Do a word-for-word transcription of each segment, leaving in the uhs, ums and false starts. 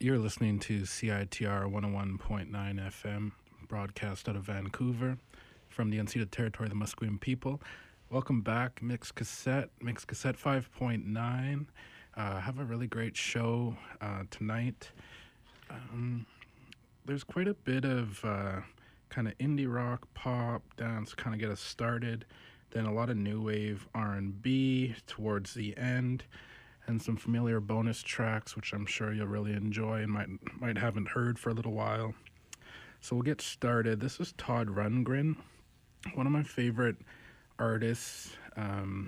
You're listening to C I T R one oh one point nine F M, broadcast out of Vancouver from the unceded territory of the Musqueam people. Welcome back, Mixed Cassette, Mixed Cassette five point nine. Uh, have a really great show uh, tonight. Um, there's quite a bit of uh, kind of indie rock, pop, dance, kind of get us started. Then a lot of new wave R and B towards the end. And some familiar bonus tracks, which I'm sure you'll really enjoy and might might haven't heard for a little while. So we'll get started. This is Todd Rundgren, one of my favorite artists. Um,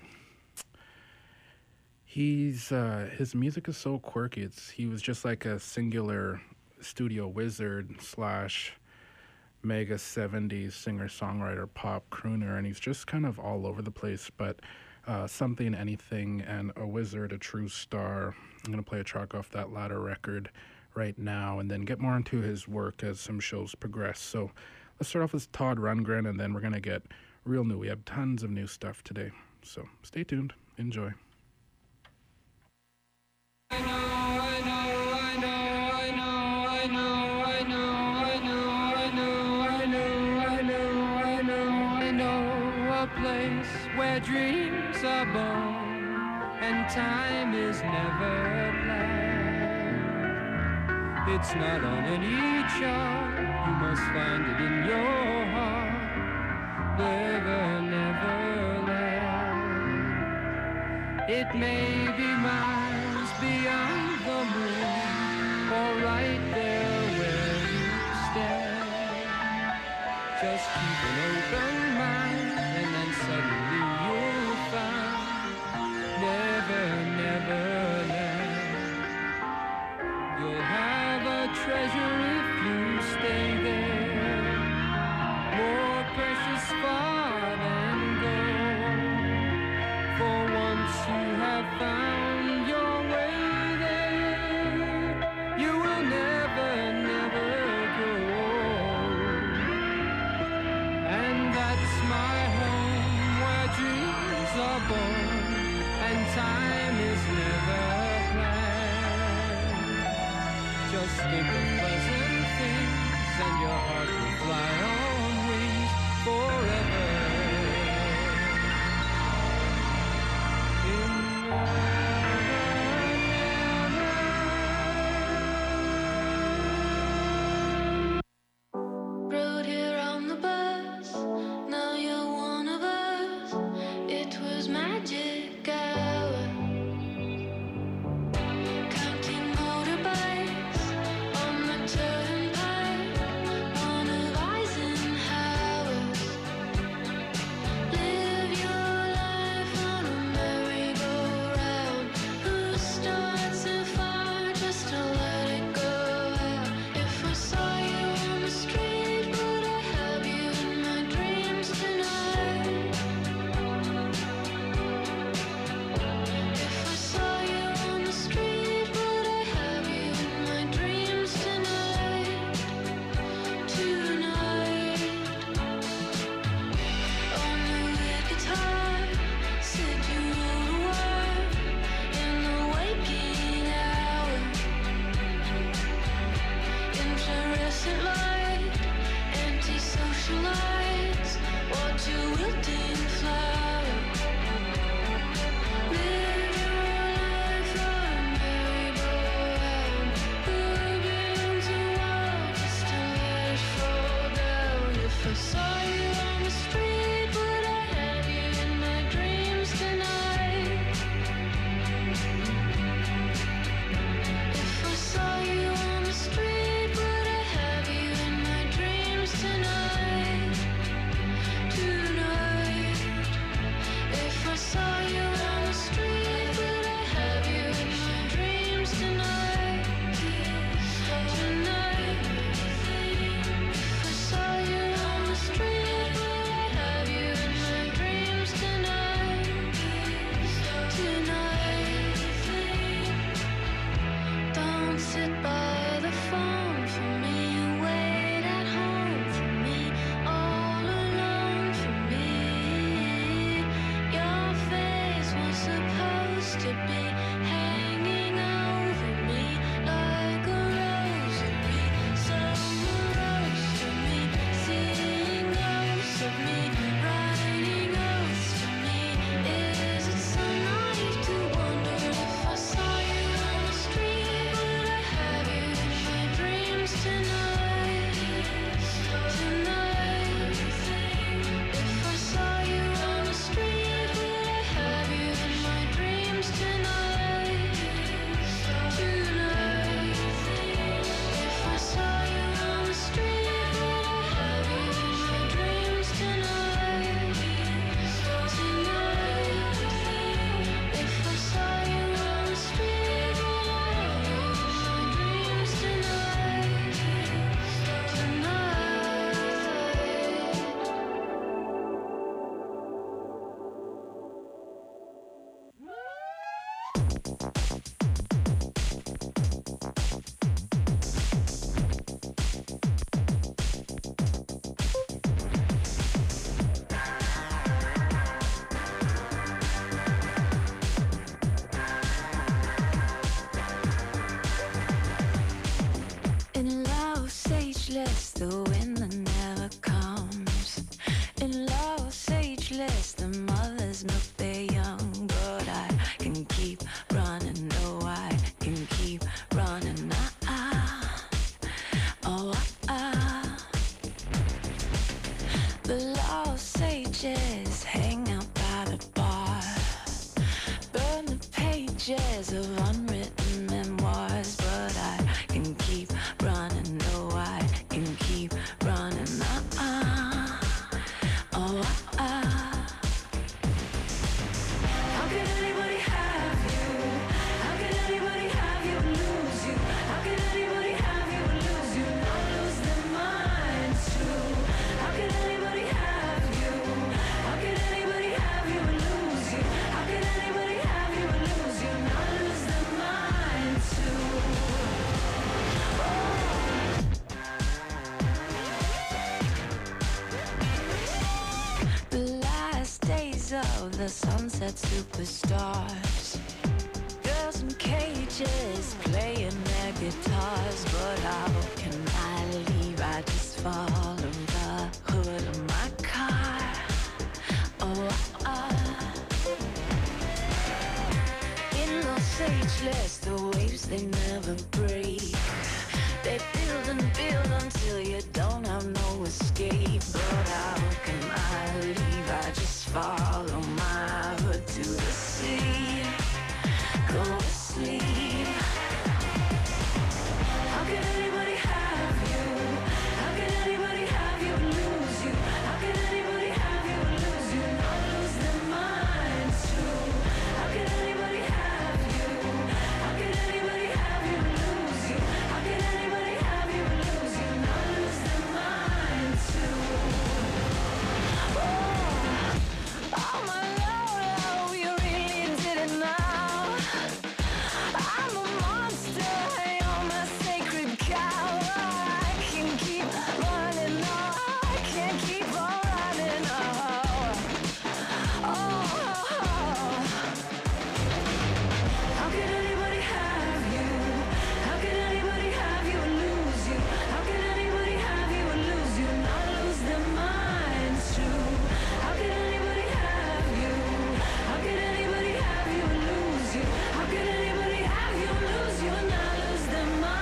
he's uh, his music is so quirky. It's he was just like a singular studio wizard slash mega seventies singer songwriter pop crooner, and he's just kind of all over the place, but. Uh, Something, Anything, and A Wizard, A True Star. I'm going to play a track off that latter record right now and then get more into his work as some shows progress. So let's start off with Todd Rundgren, and then we're going to get real new. We have tons of new stuff today. So stay tuned. Enjoy. I know, I know, I know, I know, I know, I know, I know, I know, I know, I know, I know, I know a place where dreams are born and time is never planned. It's not on any chart, you must find it in your heart. Never, never land. It may be miles beyond the moon, or right there where you stand. Just keep an open mind, and then suddenly you'll find never, never land. You'll have a treasure if you stay there, more precious far than gold. For once you have found your way there, you will never, never grow old. And that's my home where dreams are born and time is never planned. Just think of pleasant things and your heart will fly on wings forever. In Rode here on the bus, now you're one of us. It was magic hour. Counting motorbikes on the turnpike, one of Eisenhower's. Live your life on a merry-go-round. Who starts a fire just to let it go out? If I saw you on the street, would I have you in my dreams tonight? If I saw you on the street, would I have you in my dreams tonight? Tonight. On the lead guitar, said you wrote a word in the waking hour. Inflorescent light, antisocial lights, water wilting flower. Live your life on a merry-go-round. Who builds a wall just to let it fall down? If I saw you on the street, would I have you in my dreams tonight? If I saw you on the street, would I have you in my dreams tonight? Tonight. If I saw you on the street, would I have you in my dreams tonight? Tonight. If I saw you on the street, would I have you in my dreams tonight? Tonight. Don't sit by the phone for me, wait at home for me, all alone for me. Your face was supposed to be hanging over me like a the sunset superstars. Girls in cages playing their guitars. But how can I leave? I just follow the hood of my car. Oh, ah. In Los Angeles, the waves, they never break. They build and build until you don't have no escape. But how can I leave? I just follow my hood to the sea. Go to sleep. How can anybody have you? How can anybody have you and lose you? How can anybody have you and lose you? Not lose their minds too. How can anybody have you? How can anybody have you and lose you? How can anybody have you and lose you? Not lose their minds too. Oh, oh my Lord, oh, you really did it now. I'm a monster, you're my sacred cow. I can keep running, no, I can't keep on running. Oh, oh. How can anybody have you? How can anybody have you and lose you? How can anybody have you and lose you? Not lose their minds too. How can anybody have you? How can anybody have you and lose you? How can anybody have you and lose you and not lose their mind?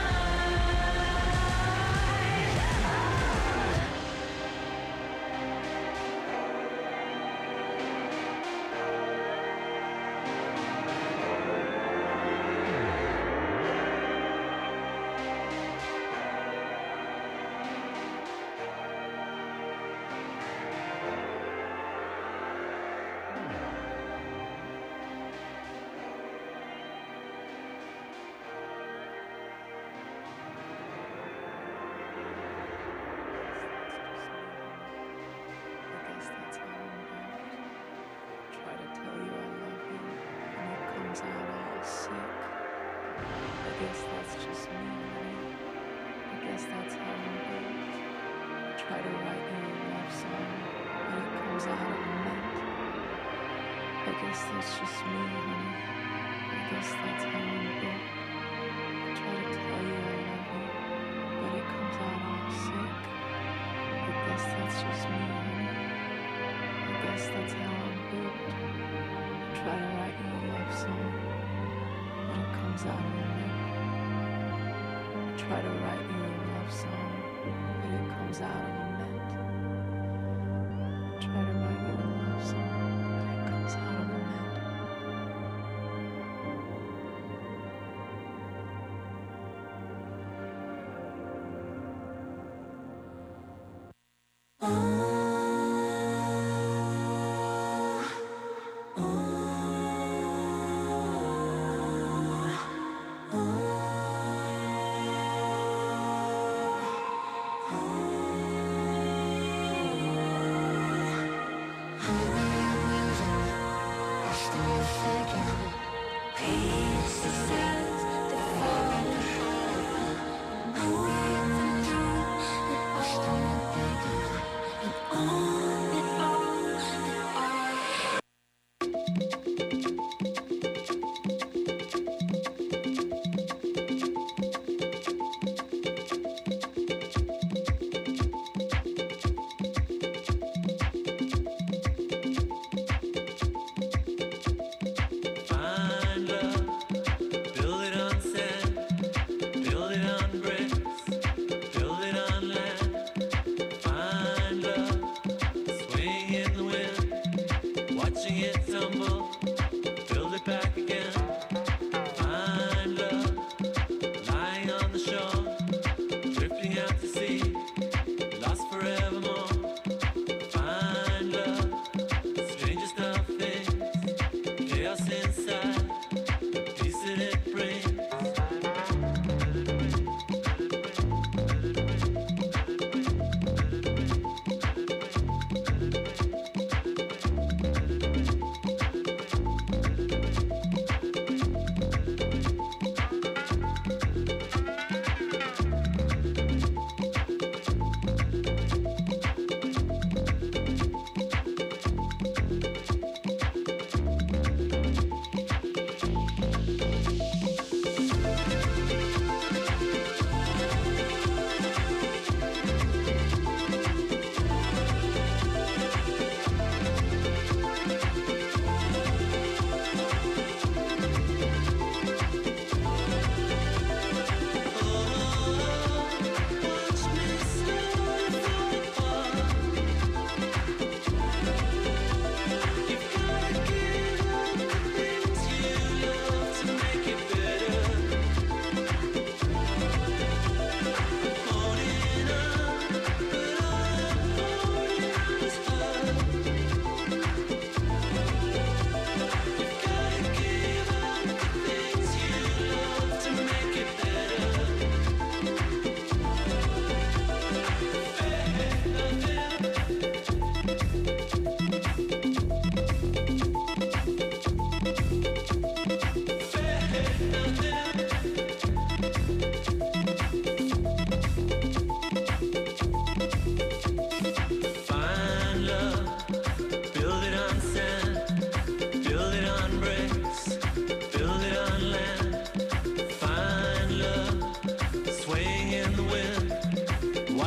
I guess that's how I'm built. Try to tell you I love you, and it comes out all sick. I guess that's just me, honey. I guess that's how I'm built. Try to write you a love song, but it comes out of a mint. I guess that's just me, honey. I guess that's how I'm built. Try to tell you I love you, but it comes out all sick. I guess that's just me, honey. I guess that's how I'm built. Try to write you a love song, but it comes out of a mint. Try to write you a love song, but it comes out of a mint. Try to write you a love song, but it comes out of a mint. Oh, oh.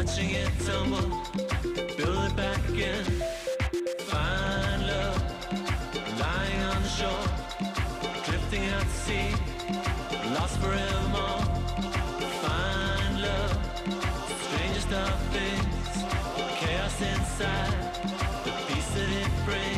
watching it tumble, build it back again. Find love, lying on the shore, drifting out to sea, lost forevermore. Find love, strangest of things, chaos inside, the peace that it brings.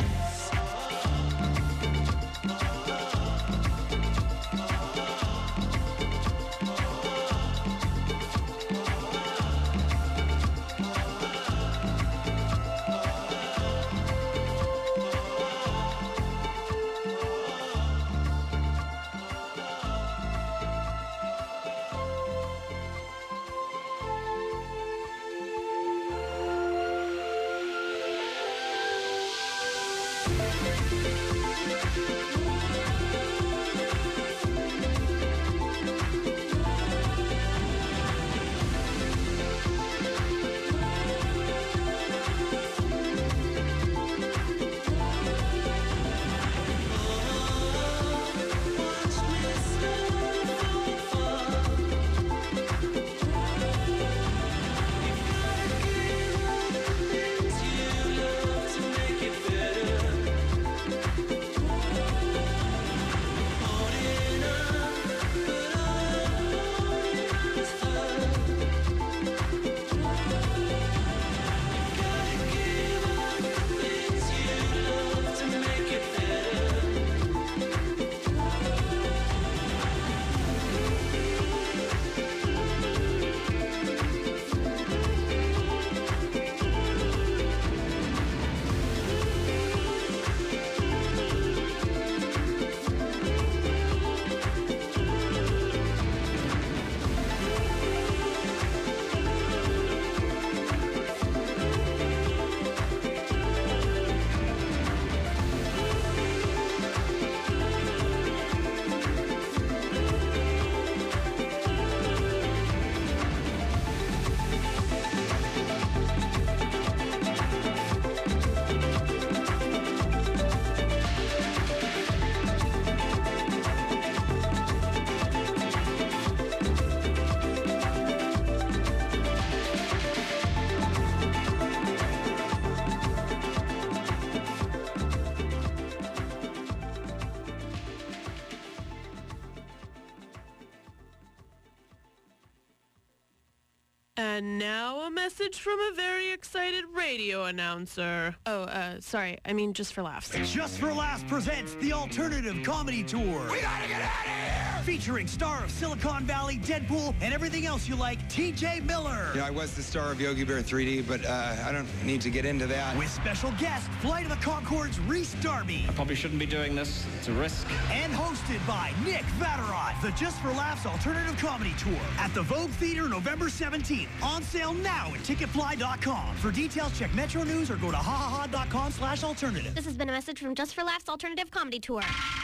And now a message from a very excited radio announcer. Oh, uh, sorry. I mean, Just for Laughs. Just for Laughs presents the Alternative Comedy Tour. We gotta get out of here! Featuring star of Silicon Valley, Deadpool, and everything else you like, T J Miller. You know, I was the star of Yogi Bear three D, but uh, I don't need to get into that. With special guest, Flight of the Conchords, Reese Darby. I probably shouldn't be doing this. It's a risk. And hosted by Nick Vatterott. The Just for Laughs Alternative Comedy Tour at the Vogue Theater November seventeenth. On sale now at ticket fly dot com. For details, check Metro News or go to ha ha ha dot com slash alternative. This has been a message from Just for Laughs Alternative Comedy Tour.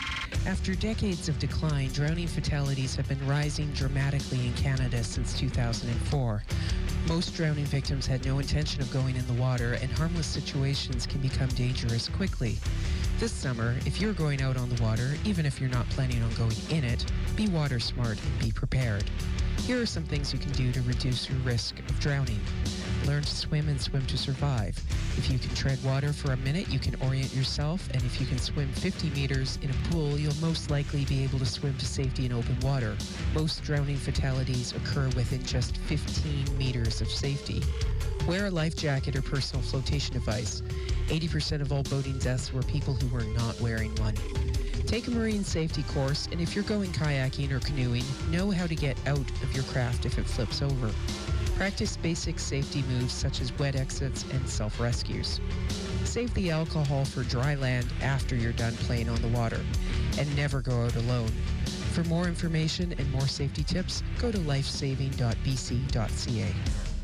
After decades of decline, drowning fatalities have been rising dramatically in Canada since two thousand four. Most drowning victims had no intention of going in the water, and harmless situations can become dangerous quickly. This summer, if you're going out on the water, even if you're not planning on going in it, be water smart and be prepared. Here are some things you can do to reduce your risk of drowning. Learn to swim and swim to survive. If you can tread water for a minute, you can orient yourself, and if you can swim fifty meters in a pool, you'll most likely be able to swim to safety in open water. Most drowning fatalities occur within just fifteen meters of safety. Wear a life jacket or personal flotation device. eighty percent of all boating deaths were people who were not wearing one. Take a marine safety course, and if you're going kayaking or canoeing, know how to get out of your craft if it flips over. Practice basic safety moves such as wet exits and self-rescues. Save the alcohol for dry land after you're done playing on the water, and never go out alone. For more information and more safety tips, go to lifesaving dot b c dot c a.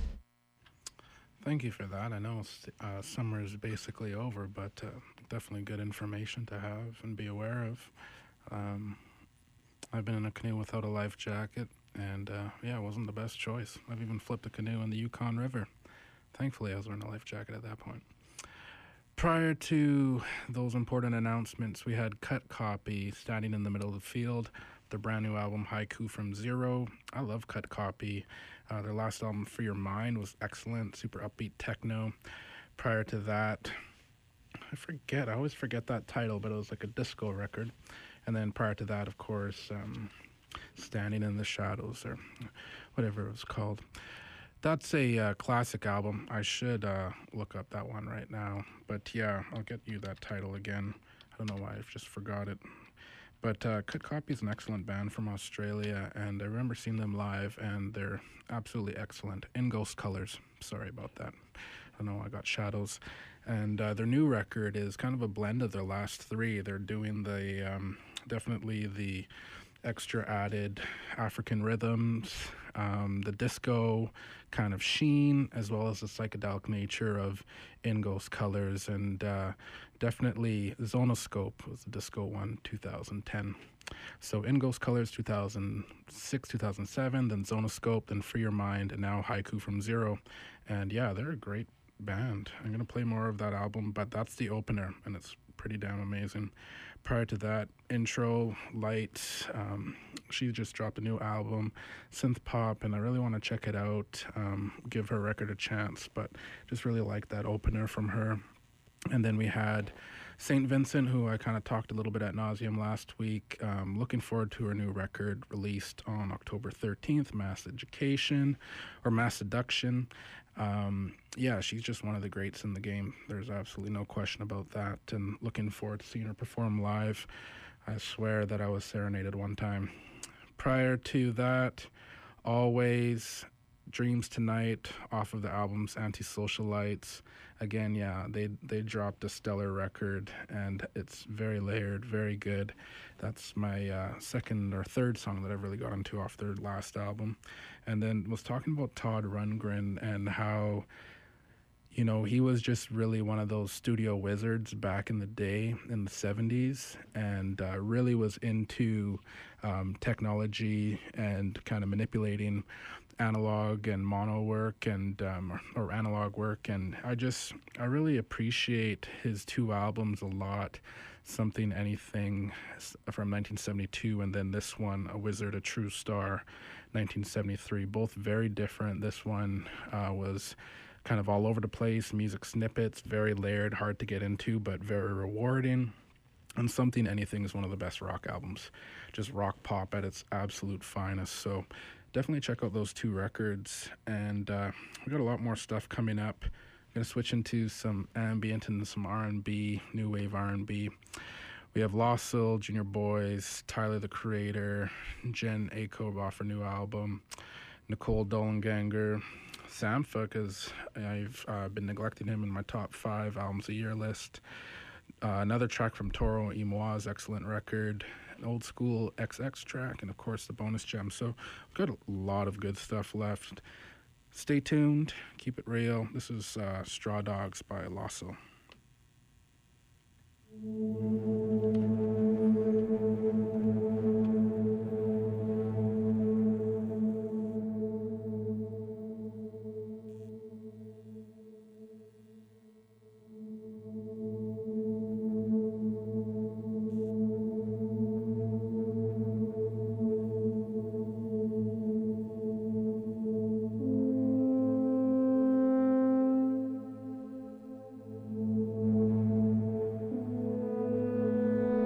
Thank you for that. I know uh, summer is basically over, but uh, definitely good information to have and be aware of. Um, I've been in a canoe without a life jacket, and uh, yeah, it wasn't the best choice. I've even flipped a canoe in the Yukon River. Thankfully, I was wearing a life jacket at that point. Prior to those important announcements, we had Cut Copy standing in the middle of the field, their brand new album, Haiku from Zero. I love Cut Copy. Uh, their last album, Free Your Mind, was excellent, super upbeat techno. Prior to that, I forget, I always forget that title, but it was like a disco record. And then prior to that, of course, um, Standing in the Shadows, or whatever it was called. That's a uh, classic album. I should uh, look up that one right now. But yeah, I'll get you that title again. I don't know why, I've just forgot it. But uh, Cut Copy is an excellent band from Australia, and I remember seeing them live, and they're absolutely excellent. In Ghost Colors. Sorry about that. I know I got Shadows. And uh, their new record is kind of a blend of their last three. They're doing the, um, definitely the extra added African rhythms, um, the disco kind of sheen, as well as the psychedelic nature of In Ghost Colors, and uh, definitely Zonoscope was the disco one, two thousand ten. So In Ghost Colors, two thousand six, two thousand seven, then Zonoscope, then Free Your Mind, and now Haiku from Zero. And yeah, they're a great band. I'm going to play more of that album, but that's the opener, and it's pretty damn amazing. Prior to that, Intro, Light, um, she just dropped a new album, synth pop, and I really want to check it out, um, give her record a chance, but just really like that opener from her. And then we had Saint Vincent, who I kind of talked a little bit at nauseum last week. Um, looking forward to her new record released on October thirteenth, Mass Education, or Mass Seduction. Um, yeah, she's just one of the greats in the game. There's absolutely no question about that, and looking forward to seeing her perform live. I swear that I was serenaded one time. Prior to that, Always, Dreams Tonight, off of the albums Antisocialites. Again, yeah, they they dropped a stellar record, and it's very layered, very good. That's my uh, second or third song that I've really got into off their last album. And then was talking about Todd Rundgren and how, you know, he was just really one of those studio wizards back in the day in the seventies, and uh, really was into um, technology and kind of manipulating analog and mono work and um, or, or analog work. And I just, I really appreciate his two albums a lot. Something Anything from nineteen seventy-two, and then this one, A Wizard, A True Star, nineteen seventy-three. Both very different. This one uh, was kind of all over the place, music snippets, very layered, hard to get into, but very rewarding. And Something Anything is one of the best rock albums, just rock pop at its absolute finest. So definitely check out those two records. And uh, we got a lot more stuff coming up. I'm going to switch into some ambient and some R and B, new wave R and B. We have Loscil, Junior Boys, Tyler the Creator, Jen Akob off her new album, Nicole Dollanganger, Sampha, because I've uh, been neglecting him in my top five albums a year list. Uh, another track from Toro y Moa's excellent record, an old school X X track, and of course the bonus gem. So we've got a lot of good stuff left. Stay tuned, keep it real. This is uh, Straw Dogs by Loscil. Thank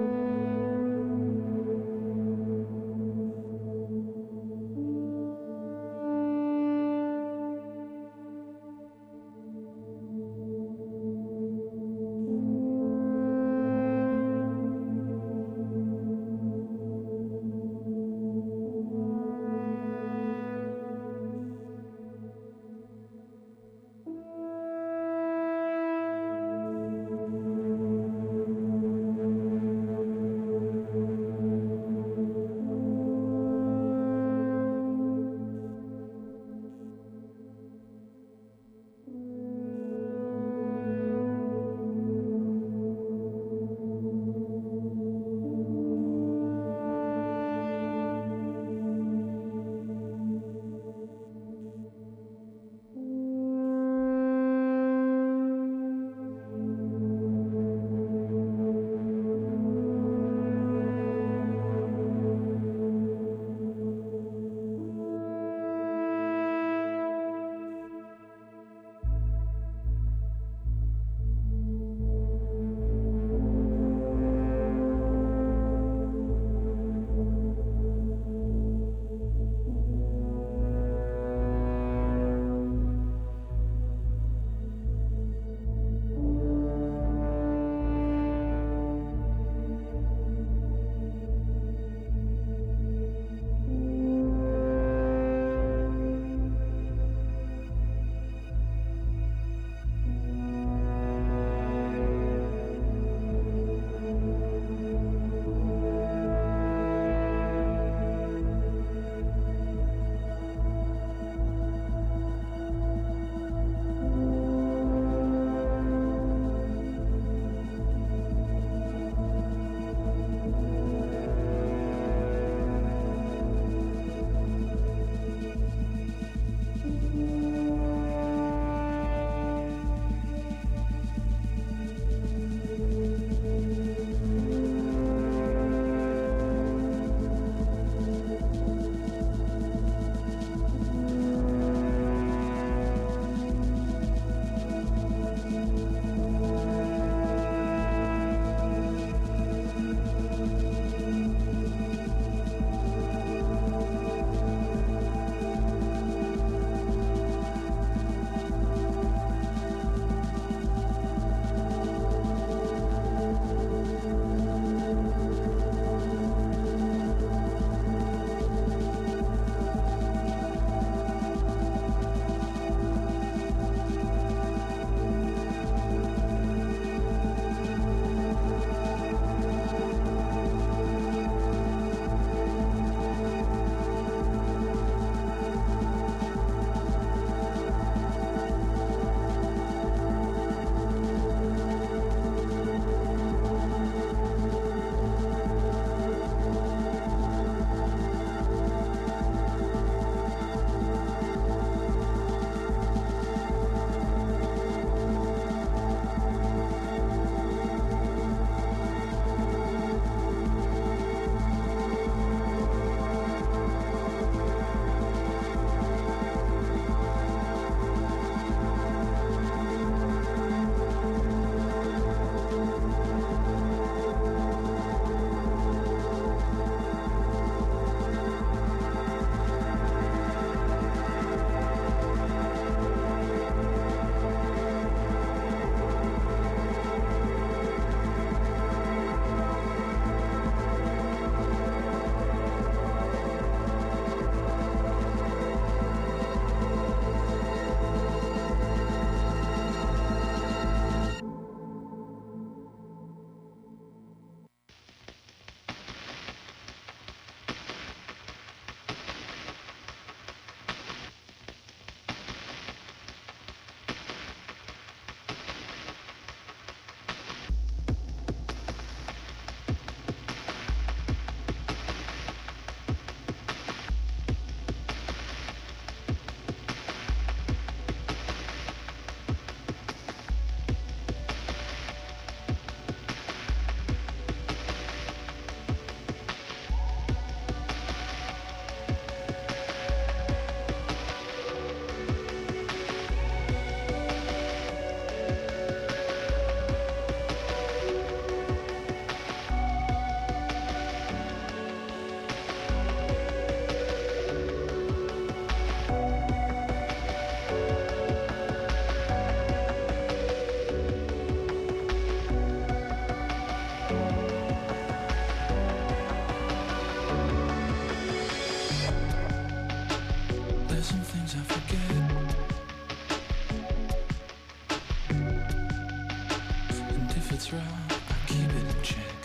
it's wrong, I keep it in check.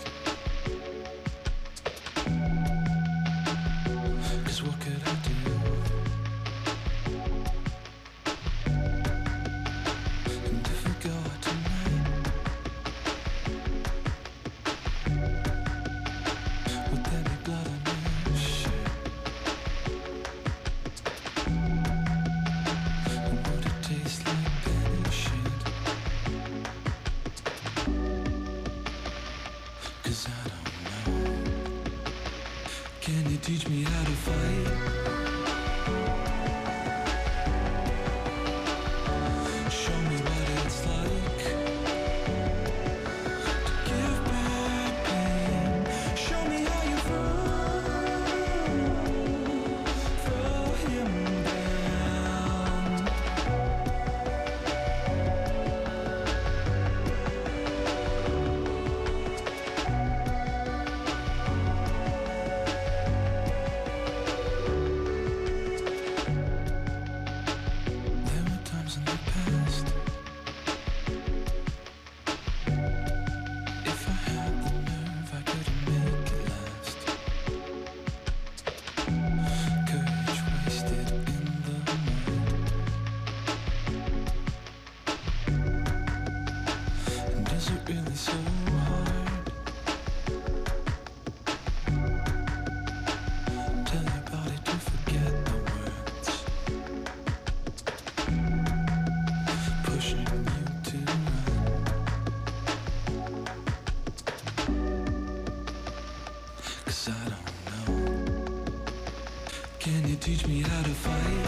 Cause what could I do? And if we go out tonight, would there be blood on your shirt? And would it taste like penny shit? Cause I don't know. Can you teach me how to fight? Show me what it's like to give back pain. Show me how you throw, throw him down. There were times in the past, if I had the nerve, I couldn't make it last. Courage wasted in the mud. And is it really so hard? Tell your body to forget the words, pushing you to run. Cause I don't know. Can you teach me how to fight?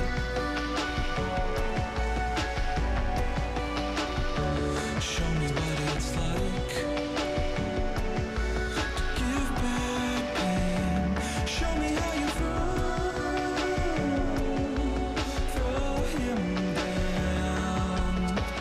Show me what it's like to give back pain. Show me how you throw, throw him down.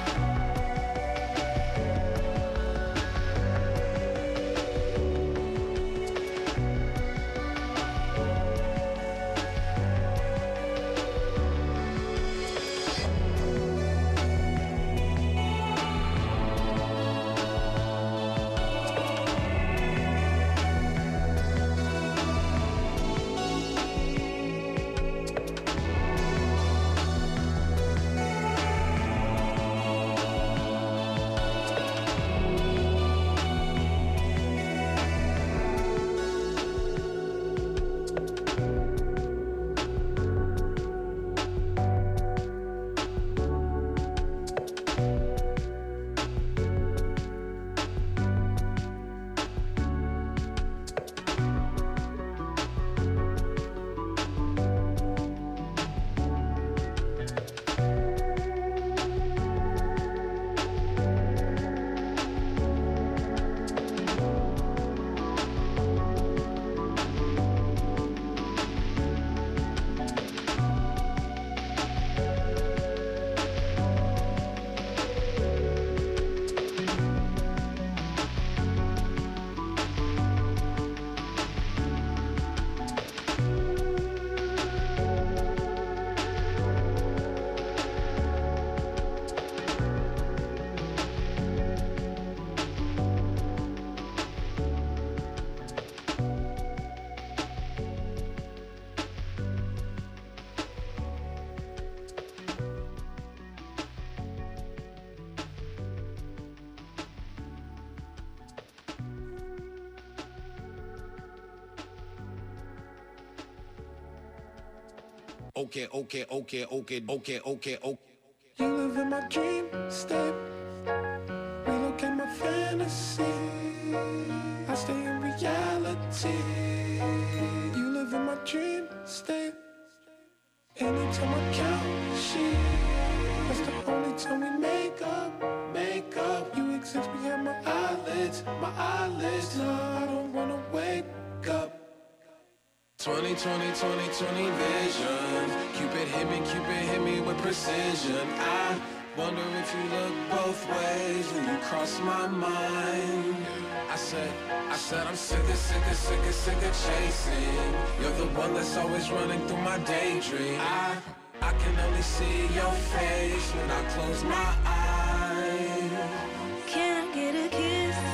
Okay, okay, okay, okay, okay, okay, okay. You live in my dream state. Relocate my fantasy. I stay in reality. You live in my dream state. Anytime I count sheep, that's the only time we make up, make up. You exist behind my eyelids, my eyelids. No, I don't wanna wake up. twenty, twenty, twenty, twenty vision. Cupid hit me, Cupid hit me with precision. I wonder if you look both ways when you cross my mind. I said, I said I'm sick of, sick of, sick of, sick of chasing. You're the one that's always running through my daydream. I, I can only see your face when I close my eyes. Can I get a kiss?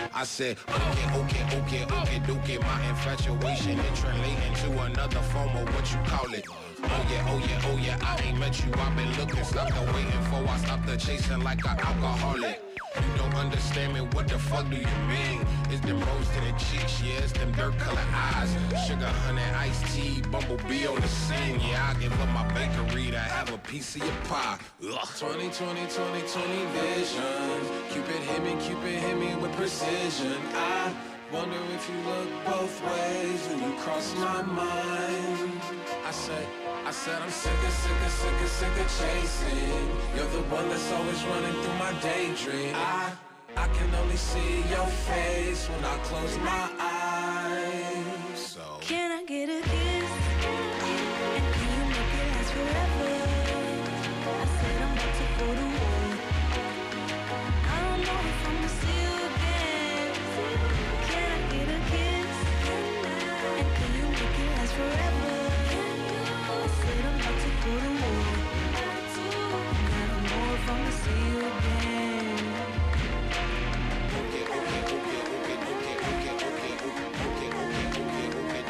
I said, okay, okay, okay, okay, okay. My infatuation it translating to another form of what you call it. Oh yeah, oh yeah, oh yeah, I ain't met you, I've been looking, stopped the waiting for, I stopped the chasing like an alcoholic. You don't understand me, what the fuck do you mean? It's them rose to the cheeks, yeah, it's them dirt colored eyes. Sugar, honey, iced tea, bumblebee on the scene. Yeah, I give up my bakery to have a piece of your pie. Ugh. twenty twenty, twenty twenty vision. Cupid hit me, Cupid hit me with precision. I wonder if you look both ways when you cross my mind. I said, I said I'm sick of, sick of, sick of, sick of chasing. You're the one that's always running through my daydream. I, I can only see your face when I close my eyes. So can I get a kiss? And can you make it last forever? I said I'm about to go to war. I don't know if I'm gonna see you again. Can I get a kiss? And can you make it last forever? I said I'm about to go to war. I don't know if I'm gonna see you again. Okay, okay, okay, okay, okay, okay, okay, okay, okay, okay, okay,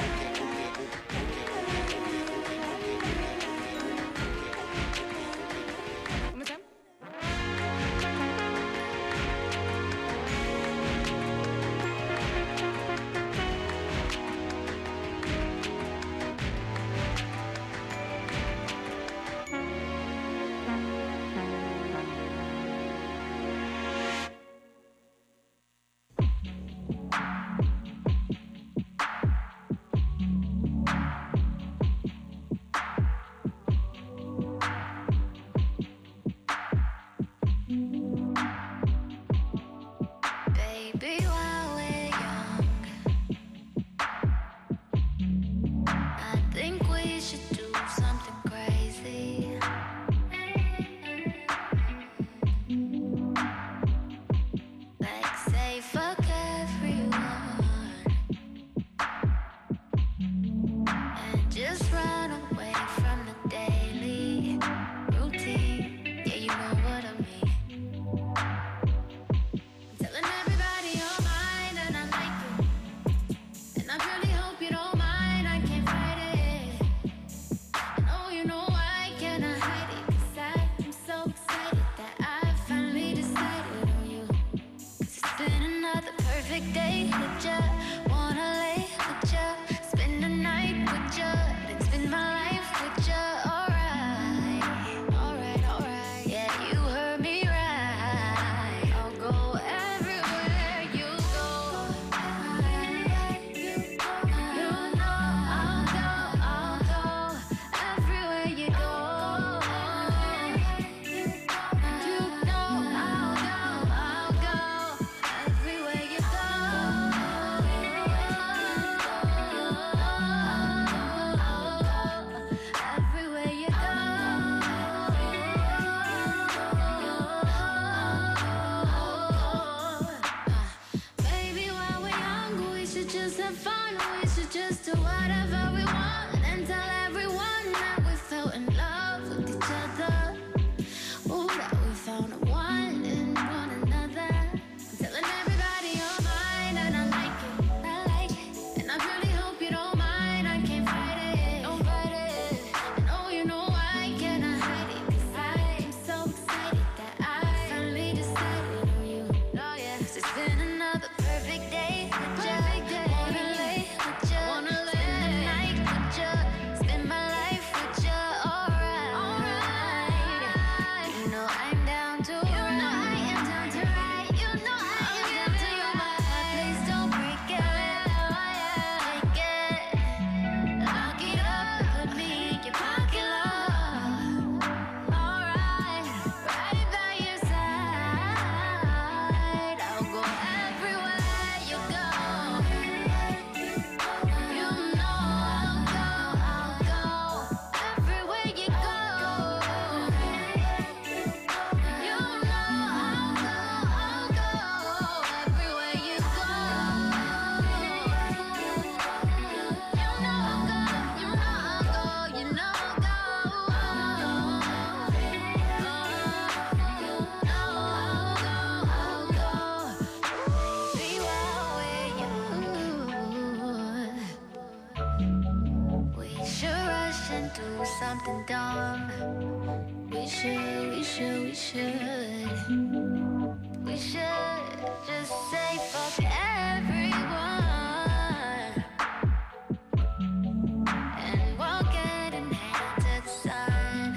One more time. Baby, while we're young, I think we should do something crazy. Like say fuck everyone and just run away from the daily routine. Yeah, you know what I mean. Telling everybody you're mine and I like it. And I really hope you don't mind, I can't fight it. And oh, you know why can I hide it? 'Cause I'm so excited that I finally decided on you. 'Cause it's been another perfect day with ya. Wanna lay with ya, spend the night with ya, then spend my life with ya. Alright, alright, alright. Yeah, you heard me right. I'll go everywhere you go. You know I'll go, I'll go everywhere you go. You know I'll go, I'll go everywhere you go. Everywhere you go. Baby, while we're young, we should just have fun. We should just do whatever we want and tell everyone that we fell in love with each other. Oh, that we found a one in one another. I'm telling everybody you're mine and I like it. I like it. And I really hope you don't mind. I can't fight it. Don't fight it. And oh, you know why can I hide it? 'Cause I'm so excited that I finally decided on you. Oh yeah, 'cause it's been another perfect day with ya. Wanna lay with ya, wanna something dumb. We should, we should, we should. We should just say fuck everyone and walk hand in hand to the sun.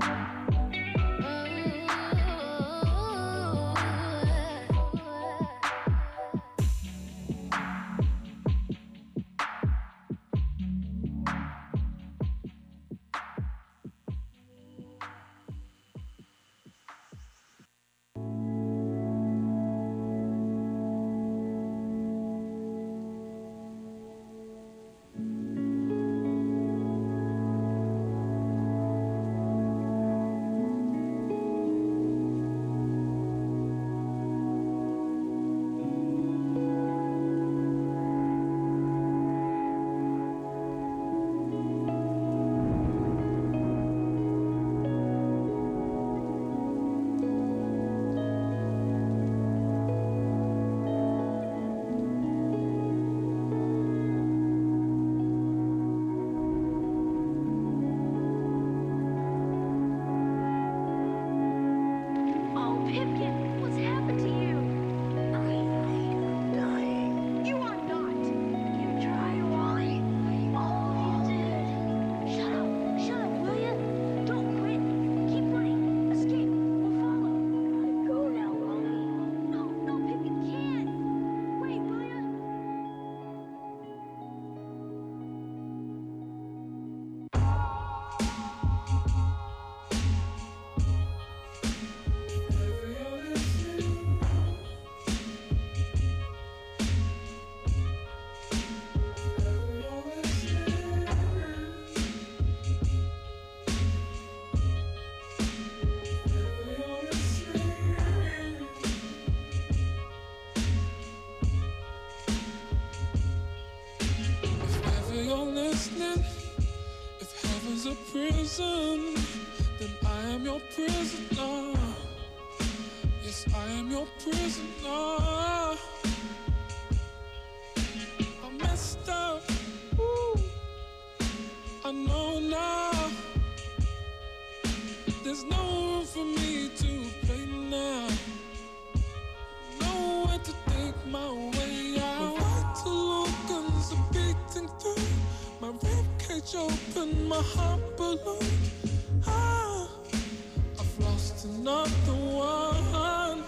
Prison, then I am your prisoner. Yes, I am your prisoner. I messed up. Ooh. I know now. There's no room for me to play now. Nowhere to take my way out. My vital organs are beating through. My ribcage open, my heart balloon. Ah, I've lost another one.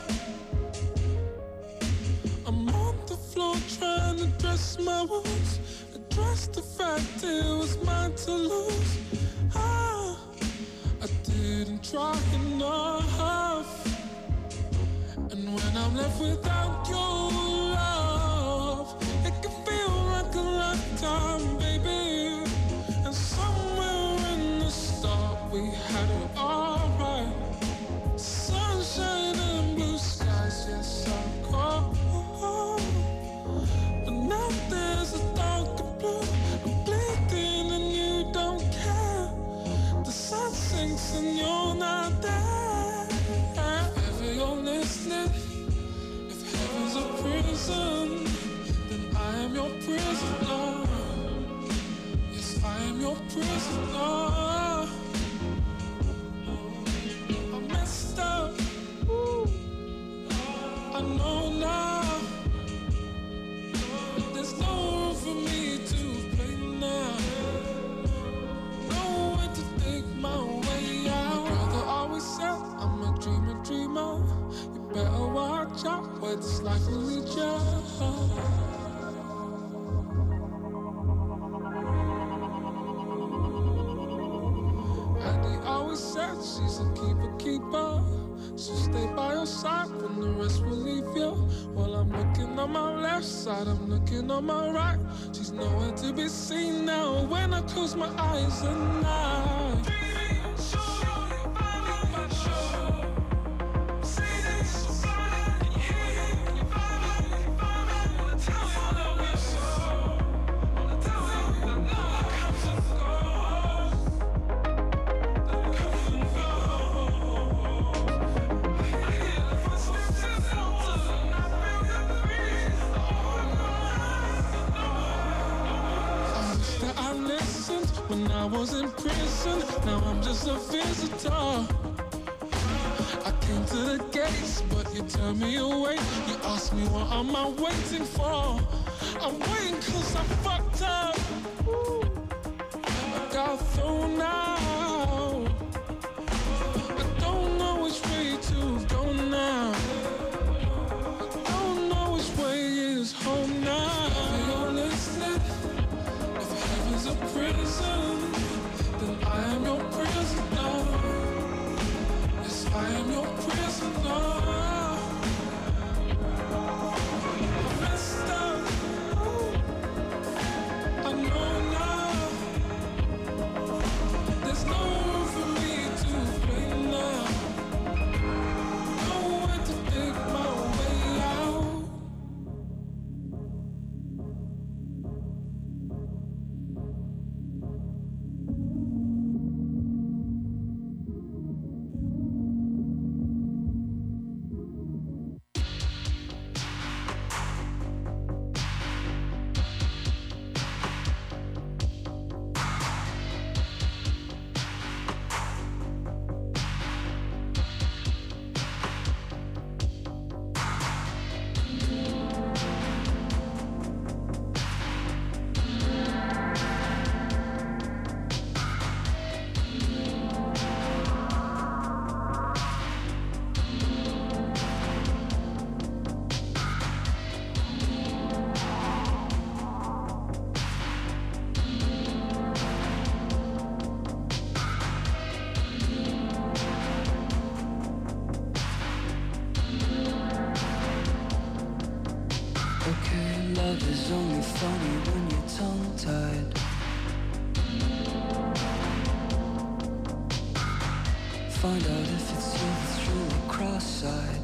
I'm on the floor trying to dress my wounds, address the fact it was mine to lose. Ah, I didn't try enough. And when I'm left without your love, it can feel like a lifetime, baby. And somewhere in the start we had it all right. Sunshine and blue skies, yes, I'm cold. But now there's a darker blue. I'm bleeding and you don't care. The sun sinks and you're not there. If ever you're listening, if heaven's a prison, then I am your prisoner. Yes, I am your prisoner. I messed up. Ooh. I know now. There's no room for me to play now. Nowhere to take my way out. My brother always said I'm a dreamer, dreamer. You better watch out where this life will lead you. And he always said she's a keeper, keeper. So stay by your side when the rest will leave you. While I'm looking on my left side, I'm looking on my right. She's nowhere to be seen now when I close my eyes at night. I listened when I was in prison. Now I'm just a visitor. I came to the gates, but you turned me away. You asked me what am I waiting for. I'm waiting cause I fucked up. I got thrown out. I don't know which way to go now. I don't know which way is home now. If you're listening, if heaven's a prison, then I am your prisoner. Yes, I am your prisoner. I messed up. I know now. There's no room for me to play now. Nowhere to dig my way out. Okay, love is only funny when you're tongue-tied. Find out if it's you that's really cross-eyed.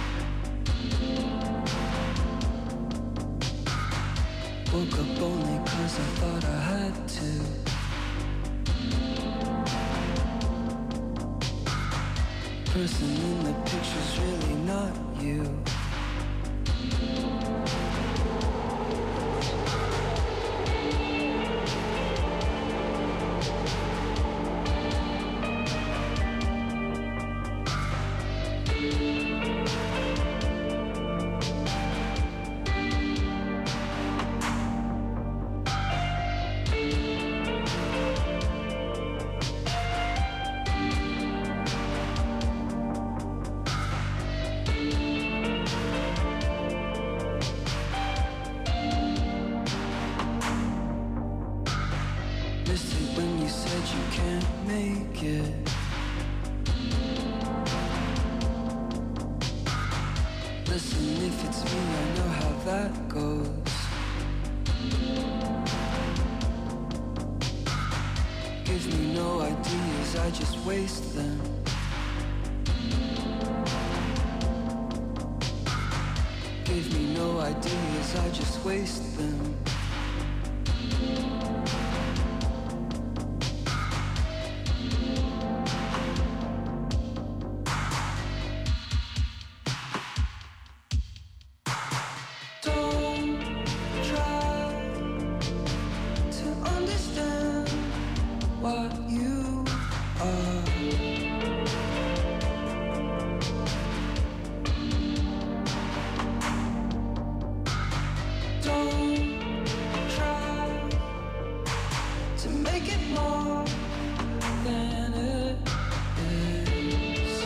Woke up only cause I thought I had to. Person in the picture's really not you. Missed it when you said you can't make it. Listen, if it's me, I know how that goes. Give me no ideas, I just waste them. Give me no ideas, I just waste them. Don't try to understand what you are. Don't try to make it more than it is.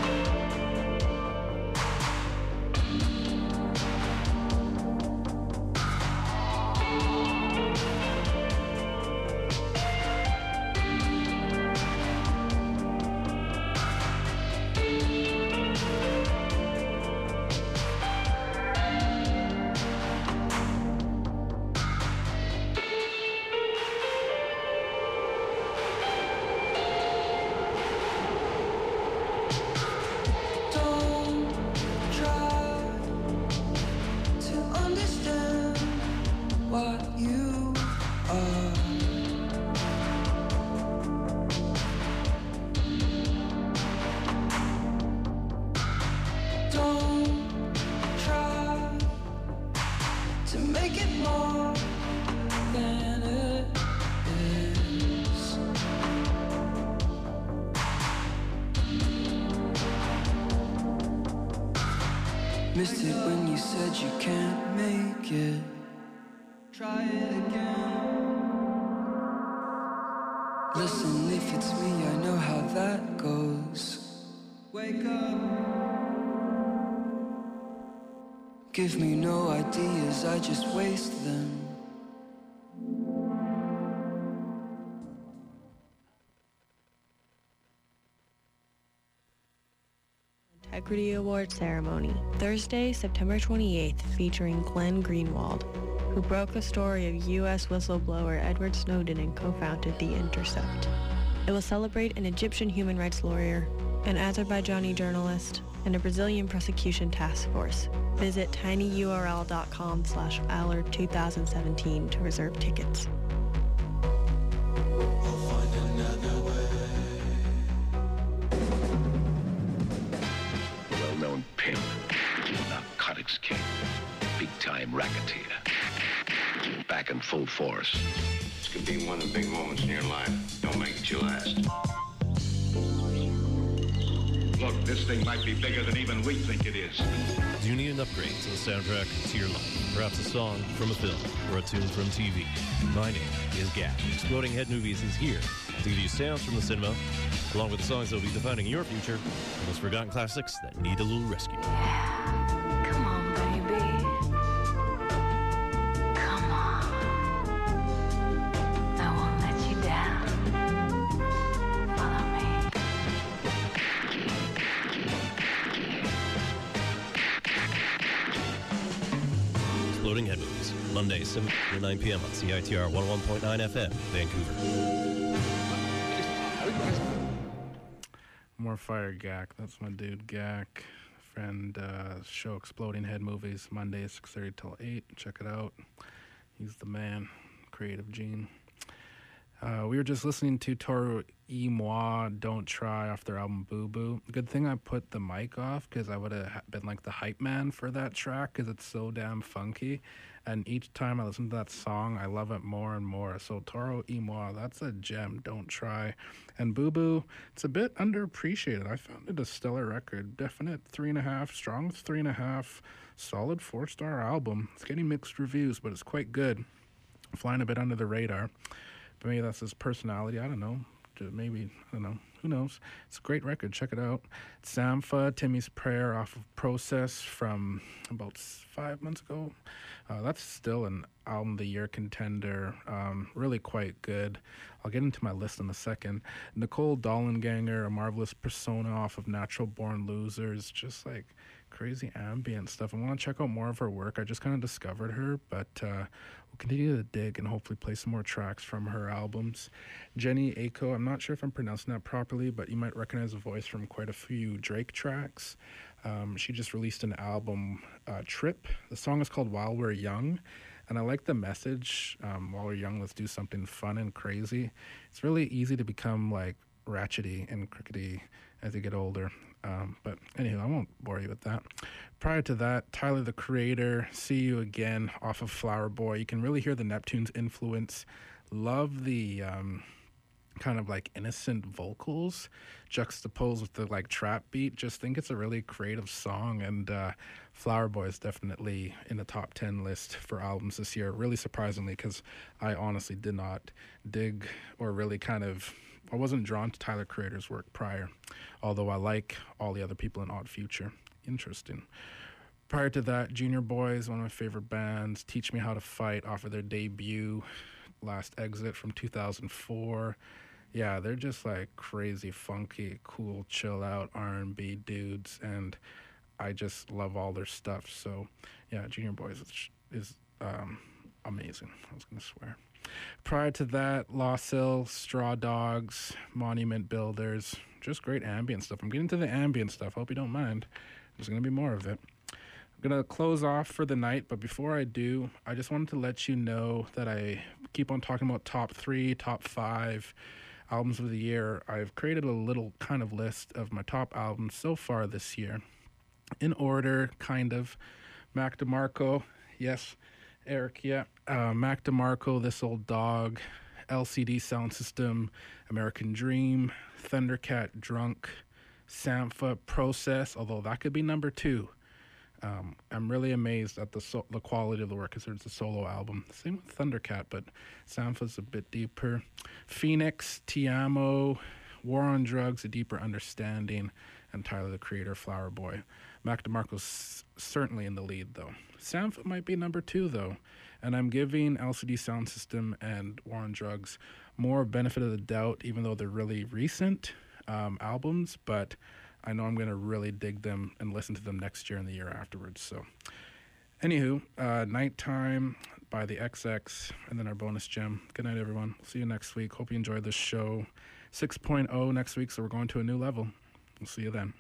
Don't try to understand what you are. Don't try to make it more than it is. Missed it when you said you can't make it. Try it again. Listen, if it's me, I know how that goes. Wake up. Give me no ideas, I just waste them. Integrity Award Ceremony, Thursday, September twenty-eighth, featuring Glenn Greenwald, who broke the story of U S whistleblower Edward Snowden and co-founded The Intercept. It will celebrate an Egyptian human rights lawyer, an Azerbaijani journalist, and a Brazilian prosecution task force. Visit tinyurl.com slash Allard twenty seventeen to reserve tickets. Well-known pimp, narcotics king, big-time racketeer, back in full force. This could be one of the big moments in your life. Don't make it your last. Look, this thing might be bigger than even we think it is. Do you need an upgrade to the soundtrack to your life? Perhaps a song from a film or a tune from T V? My name is Gap. Exploding Head Movies is here to give you sounds from the cinema, along with the songs that will be defining your future, and those forgotten classics that need a little rescue. Come on, baby. Come on. I won't let you down. Follow me. Exploding Head Movies, Monday, seven to nine p.m. on C I T R one oh one point nine F M, Vancouver. More fire, Gak. That's my dude, Gak. Friend, uh, show Exploding Head Movies, Monday, six thirty till eight. Check it out. He's the man. Creative Gene. Uh, we were just listening to Toro y Moi, Don't Try, off their album Boo Boo. Good thing I put the mic off, because I would have been like the hype man for that track, because it's so damn funky. And each time I listen to that song, I love it more and more. So Toro y Moi, that's a gem, Don't Try. And Boo Boo, it's a bit underappreciated. I found it a stellar record. Definite three and a half, strong three and a half, solid four-star album. It's getting mixed reviews, but it's quite good. Flying a bit under the radar. But maybe that's his personality. I don't know. Maybe, I don't know. Who knows? It's a great record. Check it out. Sampha, Timmy's Prayer off of Process from about five months ago. Uh, that's still an album of the year contender. Um, really quite good. I'll get into my list in a second. Nicole Dollanganger, A Marvelous Persona off of Natural Born Losers. Just like crazy ambient stuff. I want to check out more of her work. I just kind of discovered her, but uh, we'll continue to dig and hopefully play some more tracks from her albums. Jenny Aiko, I'm not sure if I'm pronouncing that properly, but you might recognize the voice from quite a few Drake tracks. Um, she just released an album, uh, Trip. The song is called While We're Young, and I like the message. Um, while we're young, let's do something fun and crazy. It's really easy to become like ratchety and crickety as you get older. Um, but anyway, I won't bore you with that. Prior to that, Tyler, the Creator, See You Again off of Flower Boy. You can really hear the Neptunes influence. Love the um, kind of like innocent vocals juxtaposed with the like trap beat. Just think it's a really creative song, and uh, Flower Boy is definitely in the top ten list for albums this year. Really surprisingly, because I honestly did not dig or really kind of I wasn't drawn to Tyler Creator's work prior, although I like all the other people in Odd Future. Interesting. Prior to that, Junior Boys, one of my favorite bands, Teach Me How to Fight, off of their debut, Last Exit from two thousand four. Yeah, they're just like crazy, funky, cool, chill out R and B dudes, and I just love all their stuff. So, yeah, Junior Boys is, is um, amazing. I was going to swear. Prior to that, Lost Hill, Straw Dogs, Monument Builders, just great ambient stuff. I'm getting to the ambient stuff. Hope you don't mind. There's going to be more of it. I'm going to close off for the night, but before I do, I just wanted to let you know that I keep on talking about top three, top five albums of the year. I've created a little kind of list of my top albums so far this year. In order, kind of. Mac DeMarco, yes. Eric, yeah. Uh, Mac DeMarco, This Old Dog, L C D Sound System, American Dream, Thundercat, Drunk, Sampha, Process, although that could be number two. Um, I'm really amazed at the so- the quality of the work, because it's a solo album. Same with Thundercat, but Sampha's a bit deeper. Phoenix, Tiamo, War on Drugs, A Deeper Understanding, and Tyler, the Creator, Flower Boy. Mac DeMarco's s- certainly in the lead, though. Sampha might be number two, though, and I'm giving L C D Sound System and War on Drugs more benefit of the doubt, even though they're really recent um, albums, but I know I'm going to really dig them and listen to them next year and the year afterwards. So, anywho, uh, Nighttime by the X X, and then our bonus gem. Good night, everyone. We'll see you next week. Hope you enjoyed this show. six point oh next week, so we're going to a new level. We'll see you then.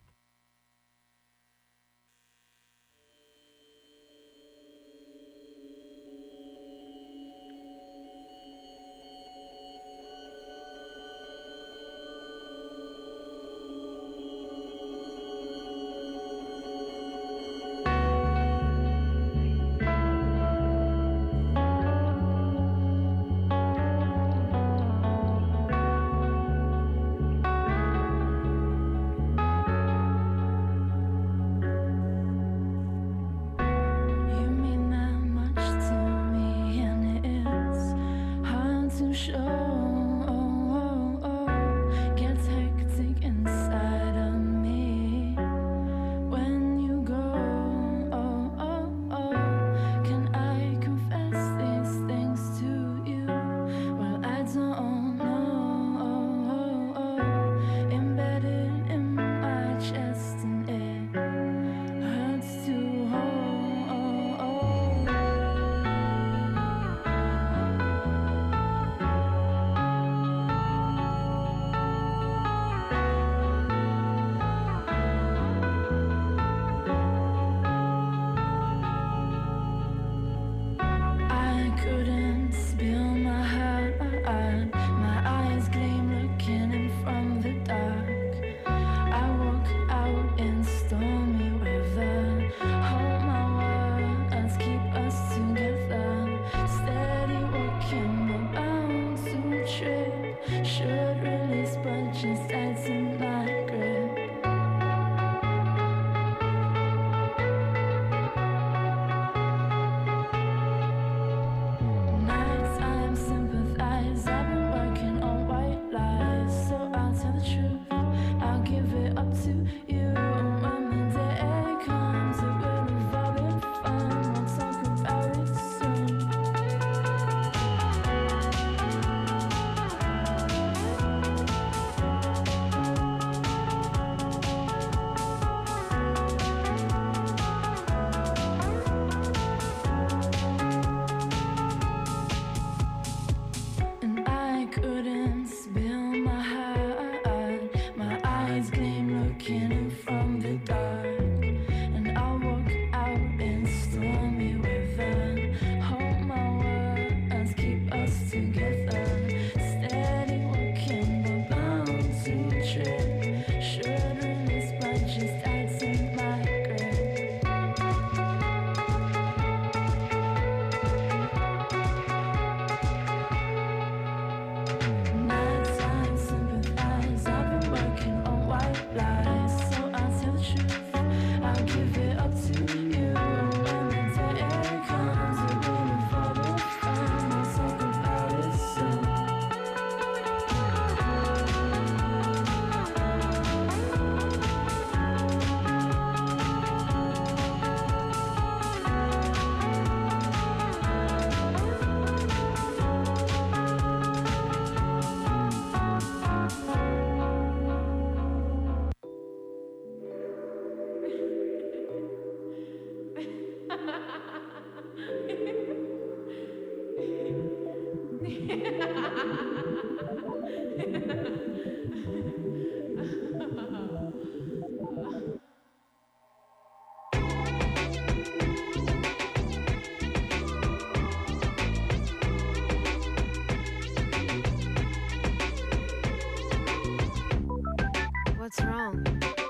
What's wrong?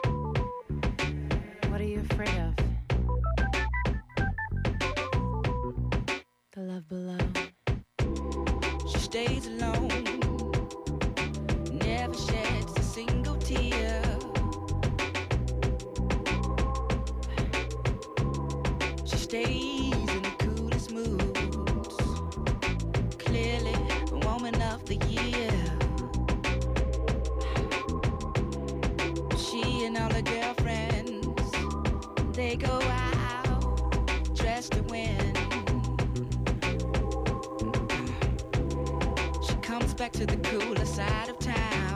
What are you afraid of? The love below. She stays alone, never sheds a single tear. back to the cooler side of town.